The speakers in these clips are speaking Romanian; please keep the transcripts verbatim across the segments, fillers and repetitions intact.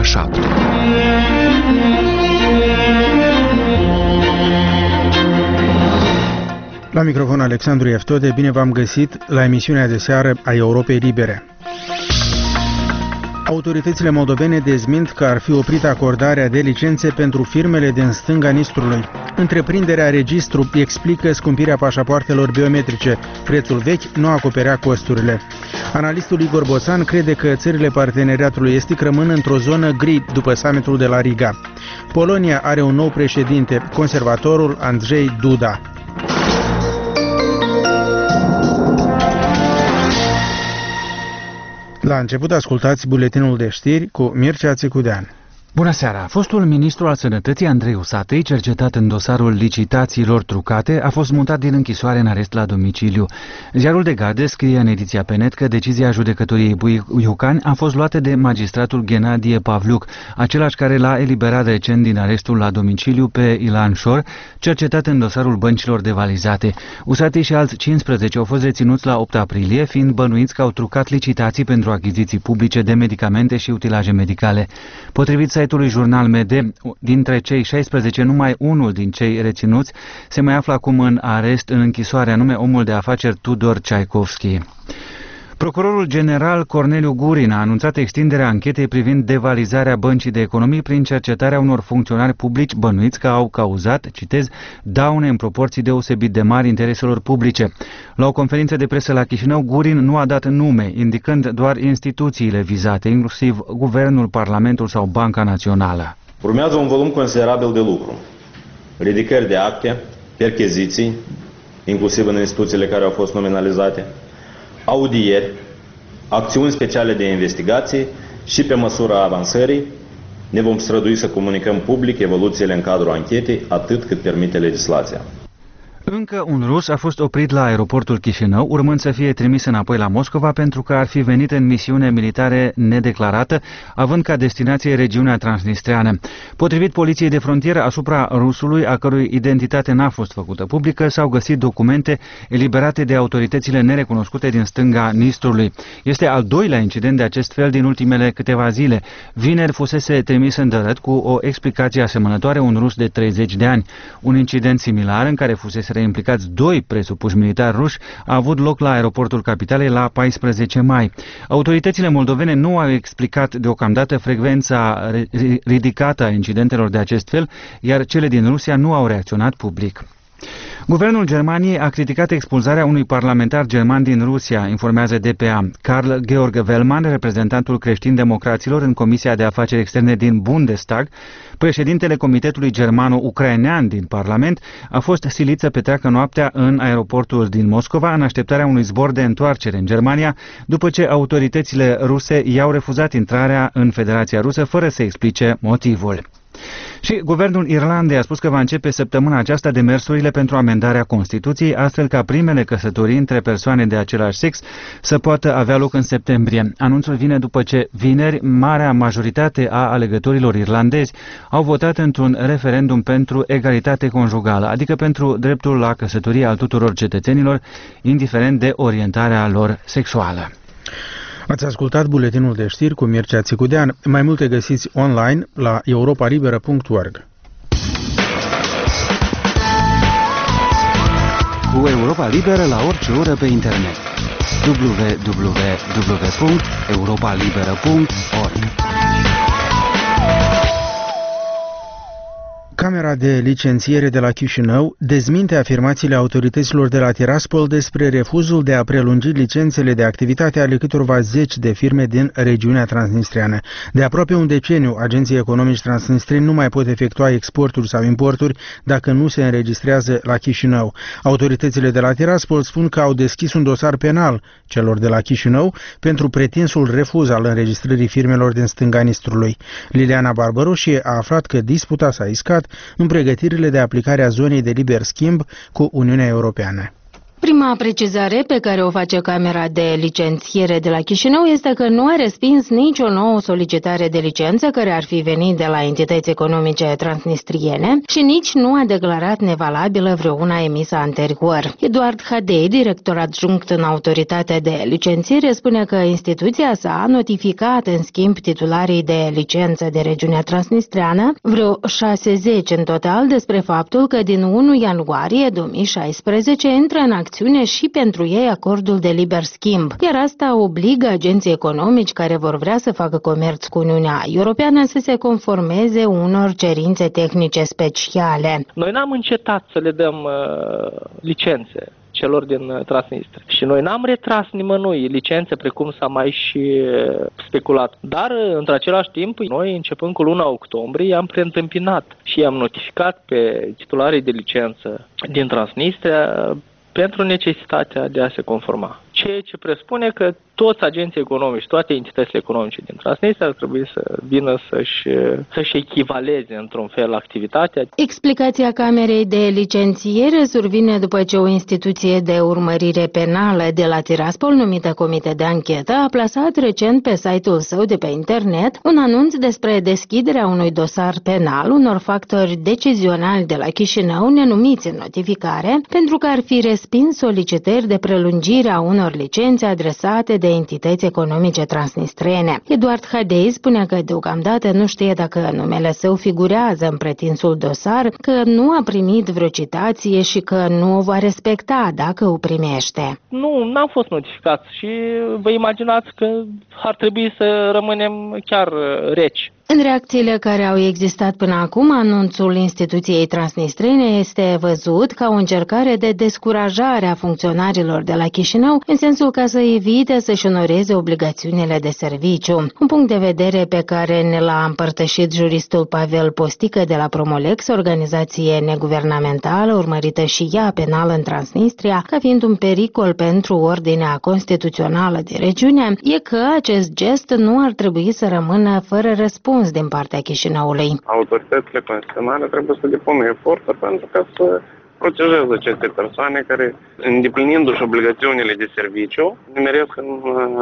ora șapte. La microfon Alexandru Eftode, bine v-am găsit la emisiunea de seară a Europei Libere. Autoritățile moldovene dezmint că ar fi oprit acordarea de licențe pentru firmele din stânga Nistrului. Întreprinderea Registru explică scumpirea pașapoartelor biometrice. Prețul vechi nu acoperea costurile. Analistul Igor Boțan crede că țările parteneriatului estic rămân într-o zonă gri după summitul de la Riga. Polonia are un nou președinte, conservatorul Andrzej Duda. La început ascultați buletinul de știri cu Mircea Țicudean. Bună seara! Fostul ministru al Sănătății, Andrei Usatăi, cercetat în dosarul licitațiilor trucate, a fost mutat din închisoare în arest la domiciliu. Ziarul de Garde scrie în ediția pe net că decizia judecătoriei Buiucani a fost luată de magistratul Ghenadie Pavluc, același care l-a eliberat recent din arestul la domiciliu pe Ilan Șor, cercetat în dosarul băncilor devalizate. Usatăi și alți cincisprezece au fost reținuți la opt aprilie, fiind bănuiți că au trucat licitații pentru achiziții publice de medicamente și utilaje medicale. Potrivit site-ului Jurnal M D, dintre cei șaisprezece, numai unul din cei reținuți se mai află acum în arest în închisoare, anume omul de afaceri Tudor Ceaikovski. Procurorul general Corneliu Gurin a anunțat extinderea anchetei privind devalizarea băncii de economii prin cercetarea unor funcționari publici bănuiți că au cauzat, citez, daune în proporții deosebit de mari intereselor publice. La o conferință de presă la Chișinău, Gurin nu a dat nume, indicând doar instituțiile vizate, inclusiv Guvernul, Parlamentul sau Banca Națională. Urmează un volum considerabil de lucru. Ridicări de acte, percheziții, inclusiv în instituțiile care au fost nominalizate, audieri, acțiuni speciale de investigații și, pe măsura avansării, ne vom strădui să comunicăm public evoluțiile în cadrul anchetei, atât cât permite legislația. Încă un rus a fost oprit la aeroportul Chișinău, urmând să fie trimis înapoi la Moscova pentru că ar fi venit în misiune militare nedeclarată, având ca destinație regiunea transnistreană. Potrivit poliției de frontieră, asupra rusului, a cărui identitate n-a fost făcută publică, s-au găsit documente eliberate de autoritățile nerecunoscute din stânga Nistrului. Este al doilea incident de acest fel din ultimele câteva zile. Vineri fusese trimis în Dărăt cu o explicație asemănătoare un rus de treizeci de ani. Un incident similar în care fusese implicați doi presupuși militari ruși a avut loc la aeroportul capitalei la paisprezece mai. Autoritățile moldovene nu au explicat deocamdată frecvența ridicată a incidentelor de acest fel, iar cele din Rusia nu au reacționat public. Guvernul Germaniei a criticat expulzarea unui parlamentar german din Rusia, informează D P A. Karl Georg Wellmann, reprezentantul creștin-democraților în Comisia de Afaceri Externe din Bundestag, președintele Comitetului Germano-Ucrainean din Parlament, a fost silit să petreacă noaptea în aeroportul din Moscova în așteptarea unui zbor de întoarcere în Germania, după ce autoritățile ruse i-au refuzat intrarea în Federația Rusă fără să explice motivul. Și guvernul Irlandei a spus că va începe săptămâna aceasta demersurile pentru amendarea Constituției, astfel ca primele căsătorii între persoane de același sex să poată avea loc în septembrie. Anunțul vine după ce vineri marea majoritate a alegătorilor irlandezi au votat într-un referendum pentru egalitate conjugală, adică pentru dreptul la căsătorie al tuturor cetățenilor, indiferent de orientarea lor sexuală. Ați ascultat buletinul de știri cu Mircea Țicudean. Mai multe găsiți online la europa liberă punct org. Cu Europa Liberă la orice oră pe internet. w w w punct europa liberă punct org. Camera de licențiere de la Chișinău dezminte afirmațiile autorităților de la Tiraspol despre refuzul de a prelungi licențele de activitate ale câtorva zeci de firme din regiunea transnistreană. De aproape un deceniu, agenții economici transnistreni nu mai pot efectua exporturi sau importuri dacă nu se înregistrează la Chișinău. Autoritățile de la Tiraspol spun că au deschis un dosar penal celor de la Chișinău pentru pretinsul refuz al înregistrării firmelor din stânga Nistrului. Liliana Barbaroșie a aflat că disputa s-a iscat în pregătirile de aplicare a zonei de liber schimb cu Uniunea Europeană. Prima precizare pe care o face Camera de Licențiere de la Chișinău este că nu a respins nicio nouă solicitare de licență care ar fi venit de la entități economice transnistriene și nici nu a declarat nevalabilă vreuna emisă anterior. Eduard Hadei, director adjunct în Autoritatea de Licențiere, spune că instituția sa a notificat în schimb titularii de licență de regiunea transnistreană, vreo șasezeci în total, despre faptul că din unu ianuarie două mii șaisprezece intră în acțiune și pentru ei acordul de liber schimb, iar asta obligă agenții economici care vor vrea să facă comerț cu Uniunea Europeană să se conformeze unor cerințe tehnice speciale. Noi n-am încetat să le dăm uh, licențe celor din Transnistria. Și noi n-am retras nimănui licențe, precum s-a mai și speculat. Dar, într-același timp, noi, începând cu luna octombrie, i-am preîntâmpinat și i-am notificat pe titularii de licență din Transnistria pentru necesitatea de a se conforma. Ceea ce presupune că toți agenții economici, toate entitățile economice din Transnistria ar trebui să vină să-și, să-și echivaleze într-un fel activitatea. Explicația Camerei de Licențiere survine după ce o instituție de urmărire penală de la Tiraspol, numită Comitet de Anchetă, a plasat recent pe site-ul său de pe internet un anunț despre deschiderea unui dosar penal unor factori decizionali de la Chișinău nenumiți în notificare, pentru că ar fi respins solicitări de prelungire a unor licențe adresate de entități economice transnistrene. Eduard Hadei spune că deocamdată nu știe dacă numele său figurează în pretinsul dosar, că nu a primit vreo citație și că nu o va respecta dacă o primește. Nu, n-am fost notificat și vă imaginați că ar trebui să rămânem chiar reci. În reacțiile care au existat până acum, anunțul instituției transnistrene este văzut ca o încercare de descurajare a funcționarilor de la Chișinău, în sensul ca să evite să-și onoreze obligațiunile de serviciu. Un punct de vedere pe care ne l-a împărtășit juristul Pavel Postică de la Promolex, organizație neguvernamentală urmărită și ea penal în Transnistria, ca fiind un pericol pentru ordinea constituțională de regiune, e că acest gest nu ar trebui să rămână fără răspuns din partea Chișinăului. Autoritățile constituționale trebuie să depună eforturi pentru ca să protejeze aceste persoane care, îndeplinindu-și obligațiunile de serviciu, nimeresc în,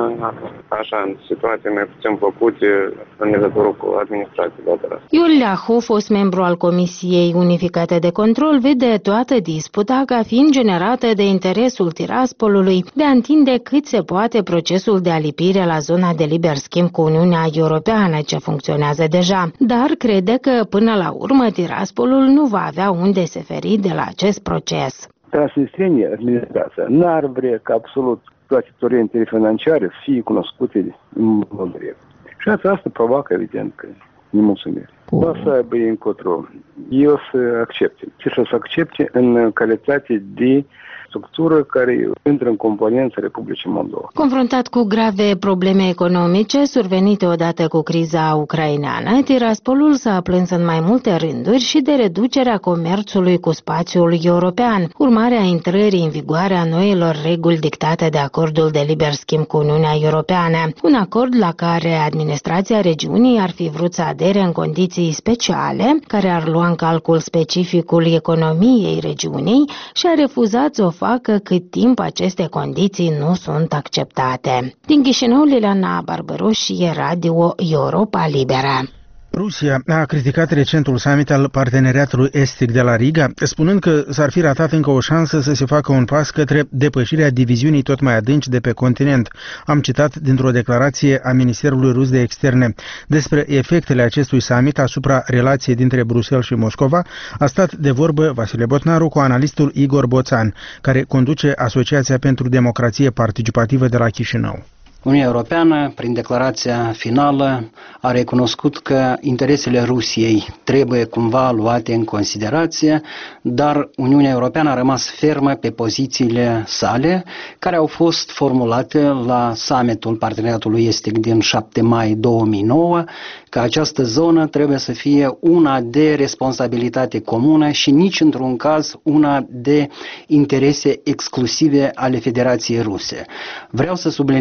așa, în situații mai puțin plăcute în legătură cu administrația de operare. Iul Leahu, fost membru al Comisiei Unificate de Control, vede toată disputa ca fiind generată de interesul Tiraspolului de a întinde cât se poate procesul de alipire la zona de liber schimb cu Uniunea Europeană, ce funcționează deja, dar crede că până la urmă Tiraspolul nu va avea unde se feri de la acest proces. Transnistrienii, administrația, n-ar vrea ca absolut toate torentele financiare să fie cunoscute în mod direct. Și asta provoacă, evident, că nemulțumire. O să aibă încotro. Eu să accepte. Și să accepte în calitate de structură care intră în componența Republicii Moldova. Confruntat cu grave probleme economice survenite odată cu criza ucraineană, Tiraspolul s-a plâns în mai multe rânduri și de reducerea comerțului cu spațiul european, urmare a intrării în vigoare a noilor reguli dictate de acordul de liber schimb cu Uniunea Europeană, un acord la care administrația regiunii ar fi vrut să adere în condiții speciale, care ar lua în calcul specificul economiei regiunii și a refuzat să o facă cât timp aceste condiții nu sunt acceptate. Din Chișinău, Liliana Barbărușie, Radio Europa Liberă. Rusia a criticat recentul summit al Parteneriatului Estic de la Riga, spunând că s-ar fi ratat încă o șansă să se facă un pas către depășirea diviziunii tot mai adânci de pe continent. Am citat dintr-o declarație a Ministerului Rus de Externe. Despre efectele acestui summit asupra relației dintre Bruxelles și Moscova a stat de vorbă Vasile Botnaru cu analistul Igor Boțan, care conduce Asociația pentru Democrație Participativă de la Chișinău. Uniunea Europeană, prin declarația finală, a recunoscut că interesele Rusiei trebuie cumva luate în considerație, dar Uniunea Europeană a rămas fermă pe pozițiile sale, care au fost formulate la summitul Parteneriatului Estic din șapte mai două mii nouă, că această zonă trebuie să fie una de responsabilitate comună și nici într-un caz una de interese exclusive ale Federației Ruse. Vreau să subliniez că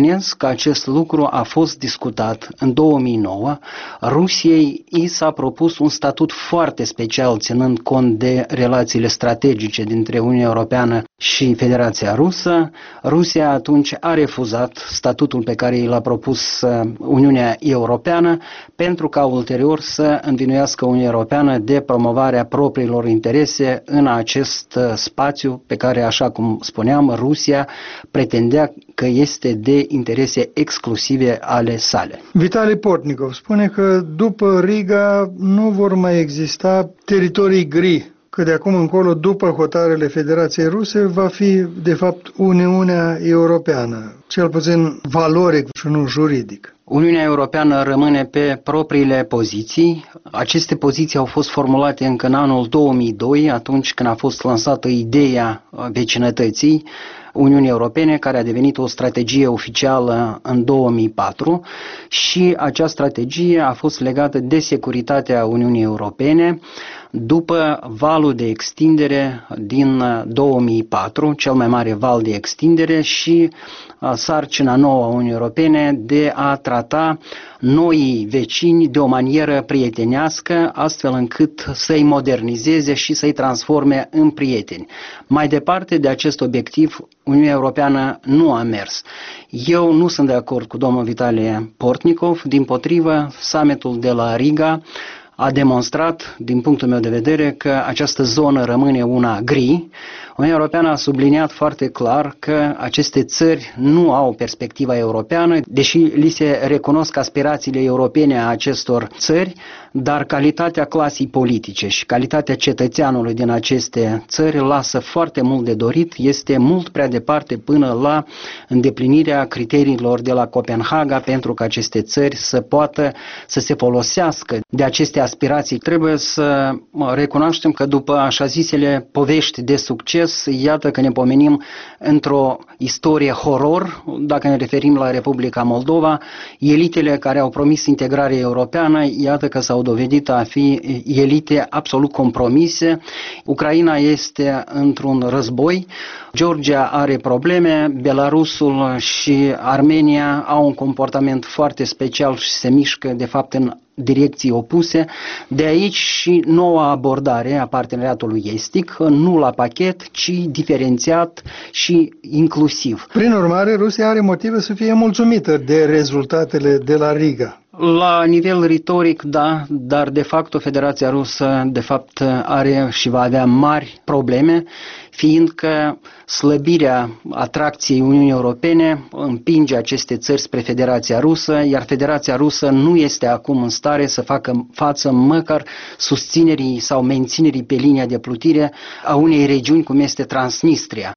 acest lucru a fost discutat în două mii nouă. Rusiei i s-a propus un statut foarte special, ținând cont de relațiile strategice dintre Uniunea Europeană și Federația Rusă. Rusia atunci a refuzat statutul pe care i l-a propus Uniunea Europeană pentru ca ulterior să învinuiască Uniunea Europeană de promovarea propriilor interese în acest spațiu pe care, așa cum spuneam, Rusia pretindea că este de interese exclusive ale sale. Vitali Portnikov spune că după Riga nu vor mai exista teritorii gri, că de acum încolo, după hotărârile Federației Ruse, va fi, de fapt, Uniunea Europeană, cel puțin valoric și nu juridic. Uniunea Europeană rămâne pe propriile poziții. Aceste poziții au fost formulate încă în anul două mii doi, atunci când a fost lansată ideea vecinătății Uniunii Europene, care a devenit o strategie oficială în două mii patru, și acea strategie a fost legată de securitatea Uniunii Europene după valul de extindere din două mii patru, cel mai mare val de extindere, și sarcina nouă a Uniunii Europene de a trata noii vecini de o manieră prietenească, astfel încât să-i modernizeze și să-i transforme în prieteni. Mai departe de acest obiectiv, Uniunea Europeană nu a mers. Eu nu sunt de acord cu domnul Vitali Portnikov, dimpotrivă, summitul de la Riga a demonstrat, din punctul meu de vedere, că această zonă rămâne una gri. Uniunea Europeană a subliniat foarte clar că aceste țări nu au perspectiva europeană, deși li se recunosc aspirațiile europene a acestor țări, dar calitatea clasei politice și calitatea cetățeanului din aceste țări lasă foarte mult de dorit, este mult prea departe până la îndeplinirea criteriilor de la Copenhaga pentru că aceste țări să poată să se folosească de aceste aspirații. Trebuie să recunoaștem că după așa zisele povești de succes, iată că ne pomenim într-o istorie horror, dacă ne referim la Republica Moldova, elitele care au promis integrare europeană, iată că s-au dovedit a fi elite absolut compromise. Ucraina este într-un război, Georgia are probleme, Belarusul și Armenia au un comportament foarte special și se mișcă de fapt în direcții opuse. De aici și noua abordare a parteneriatului estic, nu la pachet, ci diferențiat și inclusiv. Prin urmare, Rusia are motive să fie mulțumită de rezultatele de la Riga. La nivel retoric, da, dar de fapt o Federația Rusă de fapt are și va avea mari probleme, fiindcă slăbirea atracției Uniunii Europene împinge aceste țări spre Federația Rusă, iar Federația Rusă nu este acum în stare să facă față măcar susținerii sau menținerii pe linia de plutire a unei regiuni cum este Transnistria.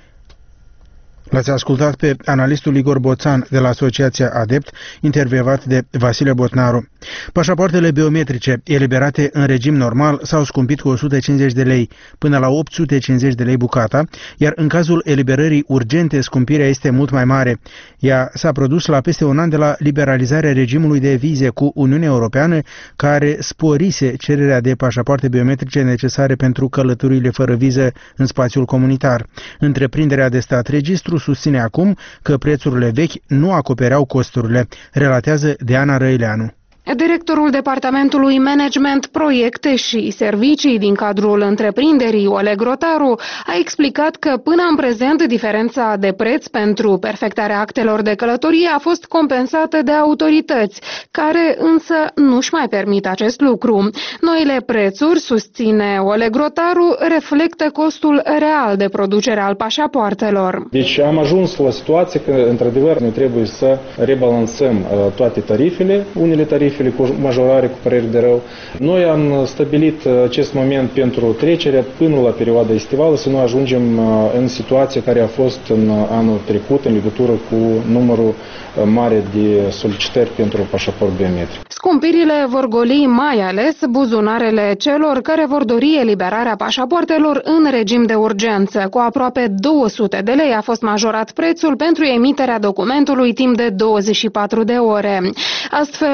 L-ați ascultat pe analistul Igor Boțan de la Asociația Adept, intervievat de Vasile Botnaru. Pașapoartele biometrice eliberate în regim normal s-au scumpit cu o sută cincizeci de lei, până la opt sute cincizeci de lei bucata, iar în cazul eliberării urgente scumpirea este mult mai mare. Ea s-a produs la peste un an de la liberalizarea regimului de vize cu Uniunea Europeană, care sporise cererea de pașapoarte biometrice necesare pentru călătoriile fără viză în spațiul comunitar. Întreprinderea de stat registru susține acum că prețurile vechi nu acopereau costurile, relatează Diana Răileanu. Directorul Departamentului Management, Proiecte și Servicii din cadrul întreprinderii Oleg Grotaru a explicat că până în prezent diferența de preț pentru perfectarea actelor de călătorie a fost compensată de autorități, care însă nu-și mai permit acest lucru. Noile prețuri, susține Oleg Grotaru, reflectă costul real de producere al pașapoartelor. Deci am ajuns la situație că, într-adevăr, noi trebuie să rebalansăm toate tarifele, unele tarife cu majorare, cu păreri de rău. Noi am stabilit acest moment pentru trecerea până la perioada estivală, să nu ajungem în situația care a fost în anul trecut în legătură cu numărul mare de solicitări pentru pașaport biometric. Scumpirile vor goli mai ales buzunarele celor care vor dori eliberarea pașapoartelor în regim de urgență. Cu aproape două sute de lei a fost majorat prețul pentru emiterea documentului timp de douăzeci și patru de ore. Astfel, potrivit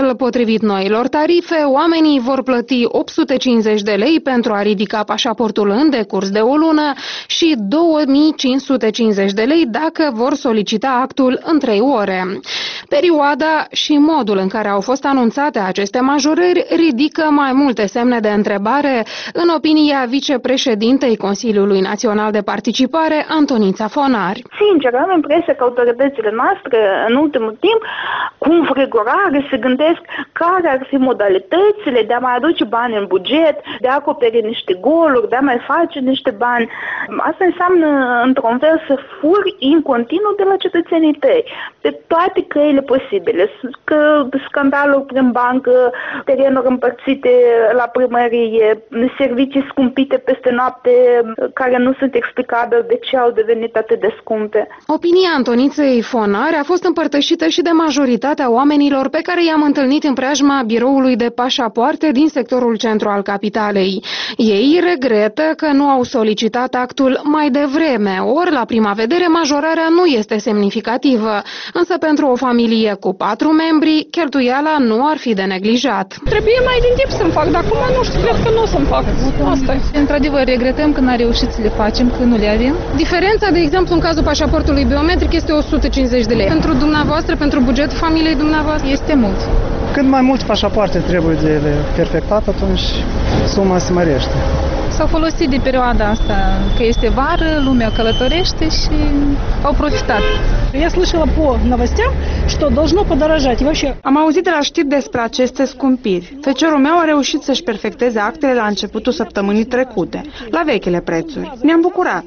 Potrivit noilor tarife, oamenii vor plăti opt sute cincizeci de lei pentru a ridica pașaportul în decurs de o lună și două mii cinci sute cincizeci de lei dacă vor solicita actul în trei ore. Perioada și modul în care au fost anunțate aceste majorări ridică mai multe semne de întrebare, în opinia vicepreședintei Consiliului Național de Participare, Antonița Fonar. Sincer, am impresia că autoritățile noastre, în ultimul timp, cu înfrigurare se gândesc care ar fi modalitățile de a mai aduce bani în buget, de a acoperi niște goluri, de a mai face niște bani. Asta înseamnă, într-un fel, să furi în continuu de la cetățenii tăi, de toate căile posibile. Că scandaluri prin bancă, terenuri împărțite la primărie, servicii scumpite peste noapte care nu sunt explicabile de ce au devenit atât de scumpe. Opinia Antoniței Fonare a fost împărtășită și de majoritatea oamenilor pe care i-am întâlnit în preajma biroului de pașapoarte din sectorul centru al capitalei. Ei regretă că nu au solicitat actul mai devreme, ori la prima vedere majorarea nu este semnificativă, însă pentru o familie cu patru membri, cheltuiala nu ar fi de neglijat. Trebuie mai din timp să-mi fac, dar acum nu știu, cred că nu o să-mi fac. Asta e. Într-adevăr, regretăm că n-am reușit să le facem, că nu le avem. Diferența, de exemplu, în cazul pașaportului biometric este o sută cincizeci de lei. Pentru dumneavoastră, pentru bugetul familiei dumneavoastră? Este mult. Când mai mulți pașapoarte trebuie de perfectat, atunci suma se mărește. S-au folosit de perioada asta, că este vară, lumea călătorește și au profitat. Я слышала по новостям, что должно подорожать. Вообще... Am auzit de la știri despre aceste scumpiri. Feciorul meu a reușit să-și perfecteze actele la începutul săptămânii trecute, la vechile prețuri. Ne-am bucurat.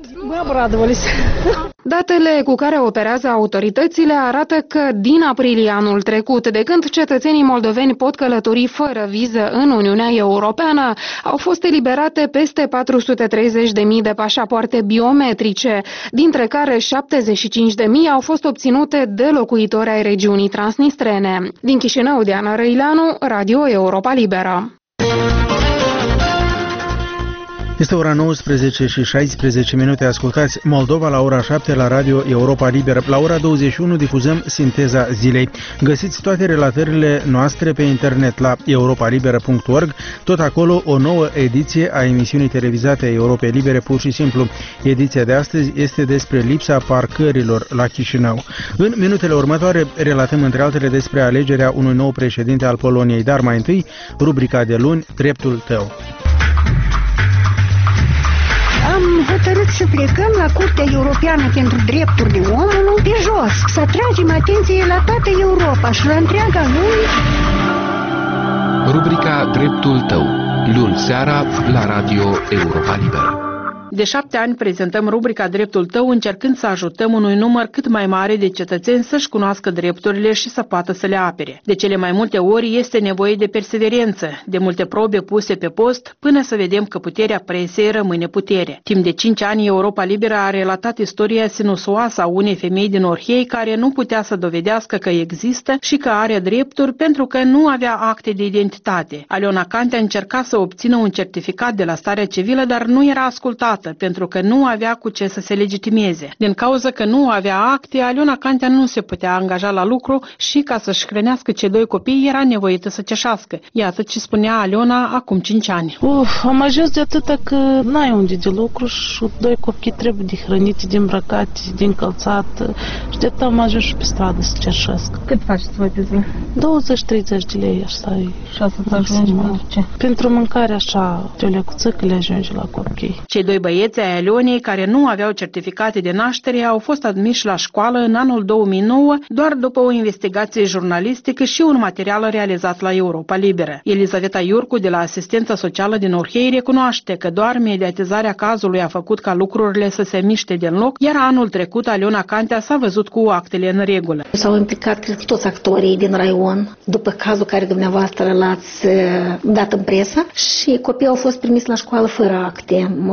Datele cu care operează autoritățile arată că din aprilie anul trecut, de când cetățenii moldoveni pot călători fără viză în Uniunea Europeană, au fost eliberate peste patru sute treizeci de mii de pașapoarte biometrice, dintre care șaptezeci și cinci de mii au fost obținute de locuitori ai regiunii transnistrene. Din Chișinău, Diana Răileanu, Radio Europa Liberă. Este ora nouăsprezece și șaisprezece minute. Ascultați Moldova la ora șapte la Radio Europa Liberă. La ora douăzeci și unu difuzăm Sinteza Zilei. Găsiți toate relatările noastre pe internet la europa liberă punct org. Tot acolo o nouă ediție a emisiunii televizate a Europei Libere, pur și simplu. Ediția de astăzi este despre lipsa parcărilor la Chișinău. În minutele următoare relatăm între altele despre alegerea unui nou președinte al Poloniei, dar mai întâi rubrica de luni, Dreptul tău. Am hotărât să plecăm la Curtea Europeană pentru Drepturile Omului pe jos, să atragem atenție la toată Europa și la întreaga lume. Rubrica Dreptul tău, luni seara la Radio Europa Liberă. De șapte ani prezentăm rubrica Dreptul tău, încercând să ajutăm unui număr cât mai mare de cetățeni să-și cunoască drepturile și să poată să le apere. De cele mai multe ori este nevoie de perseverență, de multe probe puse pe post, până să vedem că puterea presei rămâne putere. Timp de cinci ani, Europa Liberă a relatat istoria sinusoasă a unei femei din Orhei care nu putea să dovedească că există și că are drepturi pentru că nu avea acte de identitate. Aliona Cantea încerca să obțină un certificat de la starea civilă, dar nu era ascultată, pentru că nu avea cu ce să se legitimeze. Din cauza că nu avea acte, Aliona Cantea nu se putea angaja la lucru și, ca să-și hrănească cei doi copii, era nevoită să ceșească. Iată ce spunea Aliona acum cinci ani. Uf, am ajuns de atâta că n-ai unde de lucru și doi copii trebuie de hrănite, de îmbrăcate, de încălțat și de atât am ajuns și pe stradă să cerșesc. Cât faci să vă pe zi? douăzeci treizeci de lei, așa e. Și asta îți ajunge pentru ce? Pentru mâncare, așa, de o lecuță că le ajunge la copii. Cei doi băieți ai Alionei, care nu aveau certificate de naștere, au fost admiși la școală în anul două mii nouă, doar după o investigație jurnalistică și un material realizat la Europa Liberă. Elizaveta Iurcu, de la Asistența Socială din Orhei, recunoaște că doar mediatizarea cazului a făcut ca lucrurile să se miște din loc, iar anul trecut Aliona Cantea s-a văzut cu actele în regulă. S-au implicat, cred, toți actorii din raion, după cazul care dumneavoastră l-ați dat în presă, și copiii au fost primiți la școală fără acte, momentan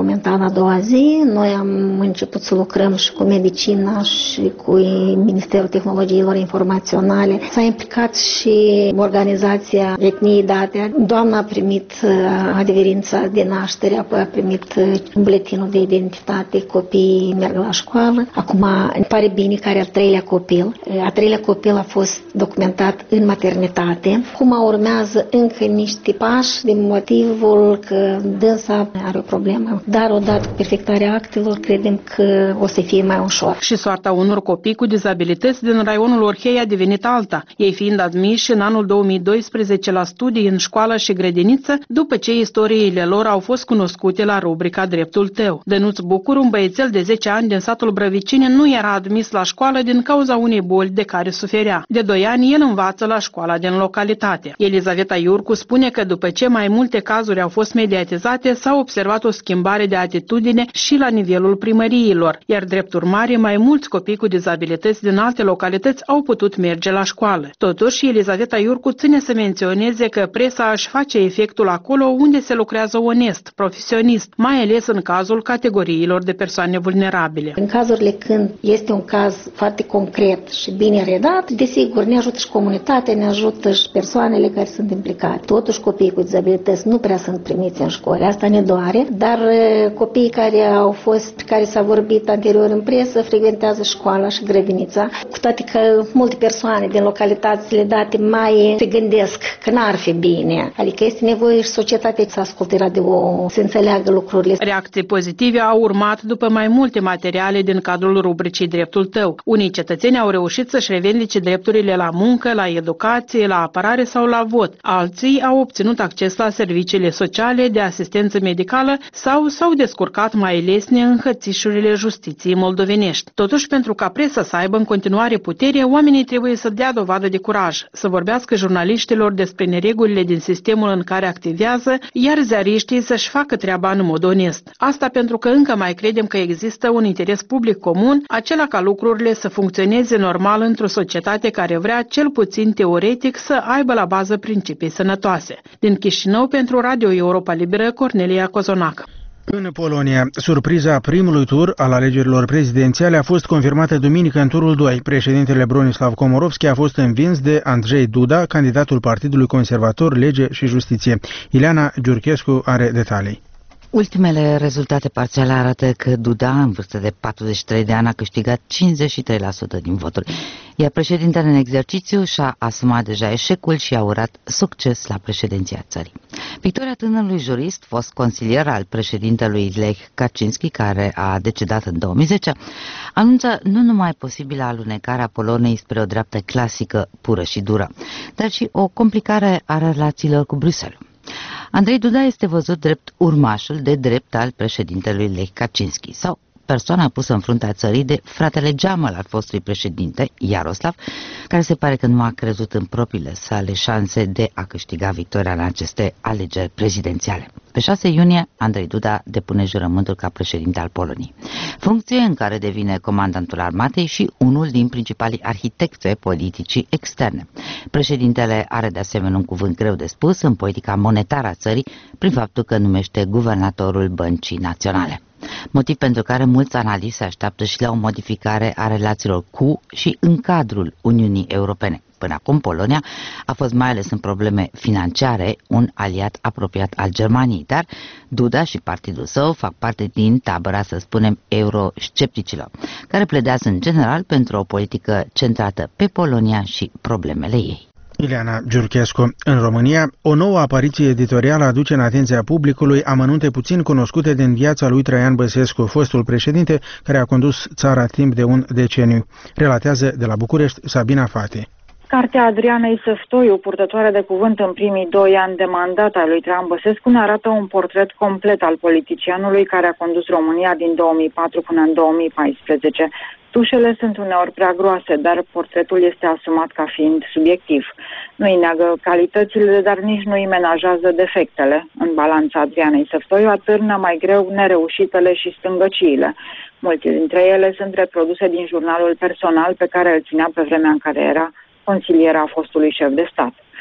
a doua zi. Noi am început să lucrăm și cu medicina și cu Ministerul Tehnologiilor Informaționale. S-a implicat și organizația Etniei Date. Doamna a primit adeverința de naștere, apoi a primit buletinul de identitate, copiii merg la școală. Acum îmi pare bine că are al treilea copil. A treilea copil a fost documentat în maternitate. Acum urmează încă niște pași din motivul că dânsa are o problemă. Dar odată cu perfectarea actelor, credem că o să fie mai ușor. Și soarta unor copii cu dizabilități din raionul Orhei a devenit alta, ei fiind admiși în anul două mii doisprezece la studii în școală și grădiniță, după ce istoriile lor au fost cunoscute la rubrica Dreptul tău. Dănuț Bucur, un băiețel de zece ani din satul Brăvicine, nu era admis la școală din cauza unei boli de care suferea. De doi ani, el învață la școala din localitate. Elizaveta Iurcu spune că după ce mai multe cazuri au fost mediatizate, s-a observat o schimbare de atitudine și la nivelul primăriilor, iar drept urmare, mai mulți copii cu dizabilități din alte localități au putut merge la școală. Totuși, Elizaveta Iurcu ține să menționeze că presa își face efectul acolo unde se lucrează onest, profesionist, mai ales în cazul categoriilor de persoane vulnerabile. În cazurile când este un caz foarte concret și bine redat, desigur, ne ajută și comunitatea, ne ajută și persoanele care sunt implicate. Totuși, copiii cu dizabilități nu prea sunt primiți în școli, asta ne doare, dar copiii care au fost, care s-a vorbit anterior în presă, frecventează școala și grădinița, cu toate că multe persoane din localitățile date mai se gândesc că n-ar fi bine. Adică este nevoie și societatea să asculte radio, să înțeleagă lucrurile. Reacții pozitive au urmat după mai multe materiale din cadrul rubricii Dreptul tău. Unii cetățeni au reușit să-și revendice drepturile la muncă, la educație, la apărare sau la vot. Alții au obținut acces la serviciile sociale, de asistență medicală sau s-au descurcat mai lesne în hățișurile justiției moldovenești. Totuși, pentru ca presa să aibă în continuare putere, oamenii trebuie să dea dovadă de curaj, să vorbească jurnaliștilor despre neregulile din sistemul în care activează, iar ziariștii să-și facă treaba în mod onest. Asta pentru că încă mai credem că există un interes public comun, acela ca lucrurile să funcționeze normal într-o societate care vrea, cel puțin teoretic, să aibă la bază principii sănătoase. Din Chișinău, pentru Radio Europa Liberă, Cornelia Cozonac. În Polonia, surpriza primului tur al alegerilor prezidențiale a fost confirmată duminică în turul doi. Președintele Bronislav Komorowski a fost învins de Andrzej Duda, candidatul Partidului Conservator, Lege și Justiție. Ileana Giurchescu are detalii. Ultimele rezultate parțiale arată că Duda, în vârstă de patruzeci și trei de ani, a câștigat cincizeci și trei la sută din voturi, iar președintele în exercițiu și-a asumat deja eșecul și a urat succes la președinția țării. Victoria tânărului jurist, fost consilier al președintelui Lech Kaczynski, care a decedat în două mii zece, anunță nu numai posibilă alunecarea Poloniei spre o dreaptă clasică, pură și dură, dar și o complicare a relațiilor cu Bruxelles. Andrei Duda este văzut drept urmașul de drept al președintelui Lech Kaczynski sau persoana pusă în fruntea țării de fratele geamăl al fostului președinte, Iaroslav, care se pare că nu a crezut în propriile sale șanse de a câștiga victoria în aceste alegeri prezidențiale. Pe șase iunie, Andrei Duda depune jurământul ca președinte al Poloniei, funcție în care devine comandantul armatei și unul din principalii arhitecți ai politicii externe. Președintele are de asemenea un cuvânt greu de spus în politica monetară a țării prin faptul că numește guvernatorul Băncii Naționale. Motiv pentru care mulți analiști se așteaptă și la o modificare a relațiilor cu și în cadrul Uniunii Europene. Până acum, Polonia a fost mai ales în probleme financiare un aliat apropiat al Germaniei, dar Duda și partidul său fac parte din tabăra, să spunem, euroscepticilor, care pledează în general pentru o politică centrată pe Polonia și problemele ei. Ileana Giurchescu. În România, o nouă apariție editorială aduce în atenția publicului amănunte puțin cunoscute din viața lui Traian Băsescu, fostul președinte care a condus țara timp de un deceniu. Relatează de la București Sabina Fati. Cartea Adrianei Săftoiu, purtătoare de cuvânt în primii doi ani de mandat al lui Traian Băsescu, ne arată un portret complet al politicianului care a condus România din două mii patru până în două mii paisprezece. Tușele sunt uneori prea groase, dar portretul este asumat ca fiind subiectiv. Nu îi neagă calitățile, dar nici nu îi menajează defectele. În balanța Adrianei Săftoiu atârnă mai greu nereușitele și stângăciile. Multe dintre ele sunt reproduse din jurnalul personal pe care îl ținea pe vremea în care era consiliera fostului șef de stat.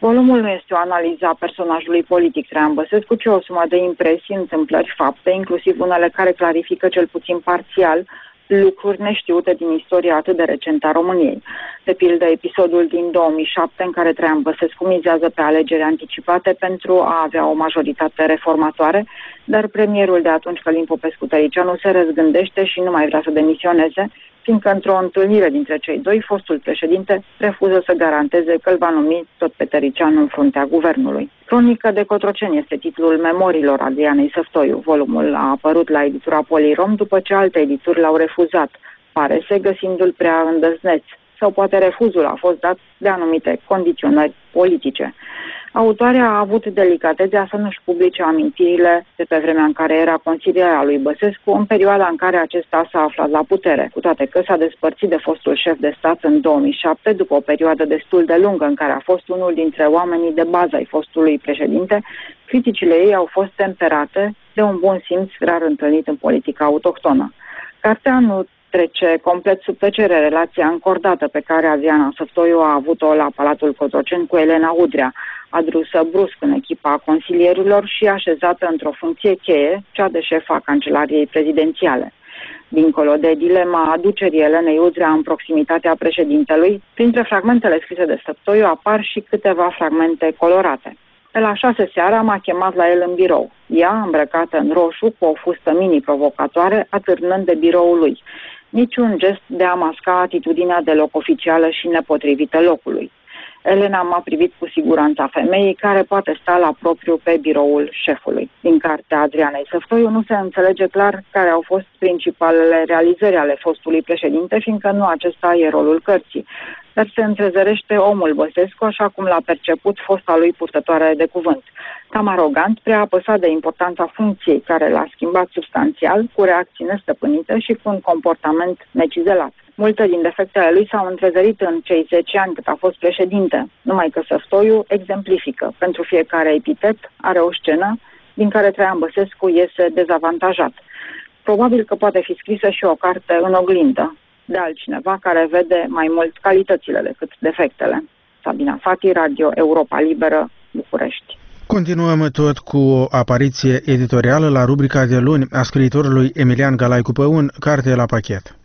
Volumul nu este o analiză a personajului politic Traian Băsescu, ci o sumă de impresii, întâmplări, fapte, inclusiv unele care clarifică cel puțin parțial lucruri neștiute din istoria atât de recentă a României. De pildă, episodul din două mii șapte în care Traian Băsescu mizează pe alegeri anticipate pentru a avea o majoritate reformatoare, dar premierul de atunci, Călin Popescu-Tăricianu, se răzgândește și nu mai vrea să demisioneze, fiindcă într-o întâlnire dintre cei doi, fostul președinte refuză să garanteze că îl va numi tot pe Tăricianu în fruntea guvernului. Cronică de Cotroceni este titlul memoriilor Adrianei Săftoiu. Volumul a apărut la editura Polirom după ce alte edituri l-au refuzat, pare se găsindu-l prea îndăzneț, sau poate refuzul a fost dat de anumite condiționări politice. Autoarea a avut delicatețea să nu-și publice amintirile de pe vremea în care era consiliera lui Băsescu, în perioada în care acesta s-a aflat la putere, cu toate că s-a despărțit de fostul șef de stat în două mii șapte, după o perioadă destul de lungă în care a fost unul dintre oamenii de bază ai fostului președinte. Criticile ei au fost temperate de un bun simț rar întâlnit în politica autohtonă. Cartea nu trece complet sub tăcere relația încordată pe care Adriana Săftoiu a avut-o la Palatul Cotroceni cu Elena Udrea, adusă brusc în echipa consilierilor și așezată într-o funcție cheie, cea de șef a Cancelariei Prezidențiale. Dincolo de dilema aducerii Elenei Udrea în proximitatea președintelui, printre fragmentele scrise de Săftoiu apar și câteva fragmente colorate. Pe la șase seara m-a chemat la el în birou. Ea, îmbrăcată în roșu, cu o fustă mini-provocatoare, atârnând de biroul lui. Niciun gest de a masca atitudinea deloc oficială și nepotrivită locului. Elena m-a privit cu siguranța femeii care poate sta la propriu pe biroul șefului. Din cartea Adrianei Săftoiu nu se înțelege clar care au fost principalele realizări ale fostului președinte, fiindcă nu acesta e rolul cărții, dar se întrezărește omul Băsescu așa cum l-a perceput fosta lui purtătoare de cuvânt. Cam arogant, prea apăsat de importanța funcției care l-a schimbat substanțial, cu reacții nestăpânite și cu un comportament necizelat. Multe din defectele lui s-au întrezărit în cei zece ani cât a fost președinte, numai că Săftoiu exemplifică. Pentru fiecare epitet are o scenă din care Traian Băsescu iese dezavantajat. Probabil că poate fi scrisă și o carte în oglindă, de altcineva care vede mai mult calitățile decât defectele. Sabina Fati, Radio Europa Liberă, București. Continuăm tot cu o apariție editorială la rubrica de luni a scriitorului Emilian Galaicu Păun, Carte la pachet.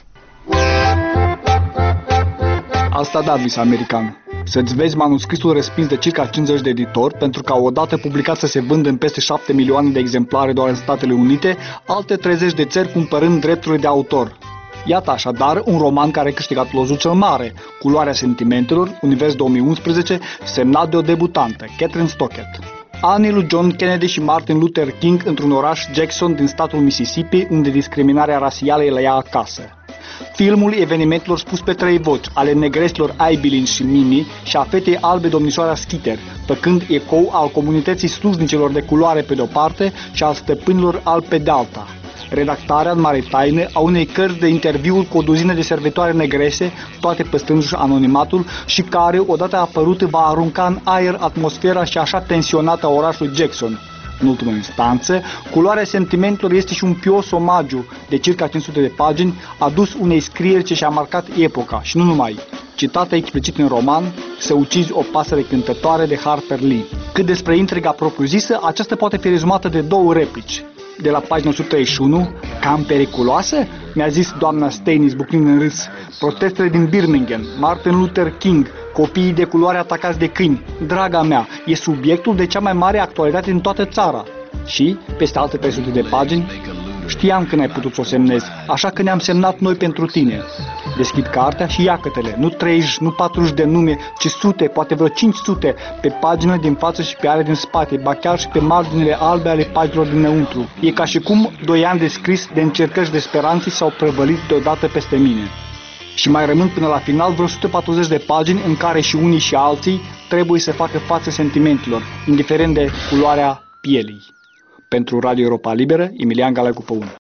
Asta da, vis american. Să-ți vezi manuscrisul respins de circa cincizeci de editori pentru ca odată publicat să se vândă în peste șapte milioane de exemplare doar în Statele Unite, alte treizeci de țări cumpărând drepturile de autor. Iată așadar un roman care a câștigat lozul cel mare, Culoarea sentimentelor, Univers două mii unsprezece, semnat de o debutantă, Catherine Stockett. Anii lui John Kennedy și Martin Luther King într-un oraș Jackson din statul Mississippi, unde discriminarea rasială e la ea acasă. Filmul evenimentelor spus pe trei voci, ale negreților Abilene și Mimi și a fetei albe domnișoara Skeeter, făcând ecou al comunității slujnicilor de culoare pe de-o parte și al stăpânilor albi pe de alta. Redactarea în mare taină a unei cărți de interviuri cu o duzină de servitoare negrese, toate păstrându-și anonimatul, și care, odată apărut, va arunca în aer atmosfera și așa tensionată a orașului Jackson. În ultimă instanță, Culoarea sentimentelor este și un pios omagiu de circa cinci sute de pagini adus unei scrieri ce și-a marcat epoca și nu numai, citată explicit în roman Să ucizi o pasăre cântătoare de Harper Lee. Cât despre intriga propriu-zisă, aceasta poate fi rezumată de două replici. De la pagina o sută treizeci și unu, cam periculoasă? Mi-a zis doamna Stein izbucnind în râs. Protestele din Birmingham, Martin Luther King, copiii de culoare atacați de câini. Draga mea, e subiectul de cea mai mare actualitate din toată țara. Și, peste alte trei sute de pagini, știam că n-ai putut să o semnezi, așa că ne-am semnat noi pentru tine. Deschid cartea și iacătele, nu treizeci, nu patruzeci de nume, ci sute, poate vreo cinci sute, pe paginile din față și pe ale din spate, ba chiar și pe marginile albe ale paginilor dinăuntru. E ca și cum doi ani de scris, de încercări și de speranțe s-au prăvălit deodată peste mine. Și mai rămân până la final vreo o sută patruzeci de pagini în care și unii și alții trebuie să facă față sentimentelor, indiferent de culoarea pielii. Pentru Radio Europa Liberă, Emilian Galaicu Păun.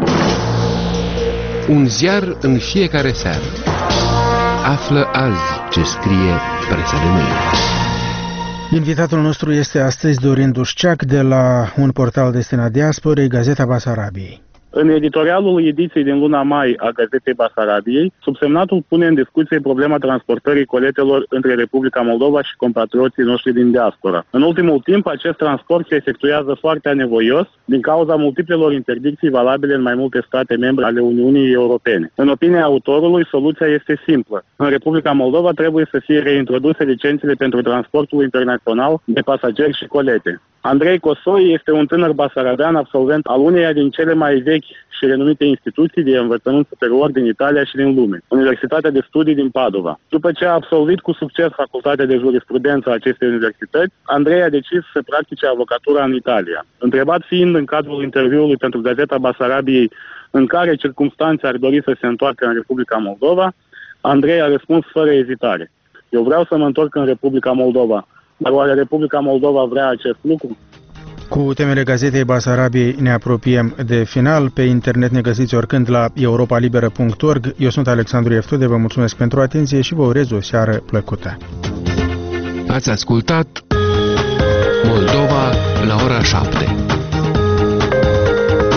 Un ziar în fiecare seară. Află azi ce scrie presa de mâine. Invitatul nostru este astăzi Dorin Dușceac de la un portal destinat diasporei, Gazeta Basarabiei. În editorialul ediției din luna mai a Gazetei Basarabiei, subsemnatul pune în discuție problema transportării coletelor între Republica Moldova și compatrioții noștri din diaspora. În ultimul timp, acest transport se efectuează foarte anevoios din cauza multiplelor interdicții valabile în mai multe state membre ale Uniunii Europene. În opinia autorului, soluția este simplă. În Republica Moldova trebuie să fie reintroduse licențele pentru transportul internațional de pasageri și colete. Andrei Cosoi este un tânăr basarabean absolvent al uneia din cele mai vechi și renumite instituții de învățământ superior din Italia și din lume, Universitatea de Studii din Padova. După ce a absolvit cu succes facultatea de jurisprudență a acestei universități, Andrei a decis să practice avocatura în Italia. Întrebat fiind în cadrul interviului pentru Gazeta Basarabiei în care circumstanțe ar dori să se întoarcă în Republica Moldova, Andrei a răspuns fără ezitare: eu vreau să mă întorc în Republica Moldova. Dar oare Republica Moldova vrea acest lucru? Cu temele Gazetei Basarabiei ne apropiem de final. Pe internet ne găsiți oricând la europa liberă punct org. Eu sunt Alexandru Ieftude, vă mulțumesc pentru atenție și vă urez o seară plăcută. Ați ascultat Moldova la ora șapte.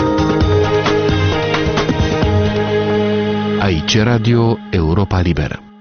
Aici Radio Europa Liberă.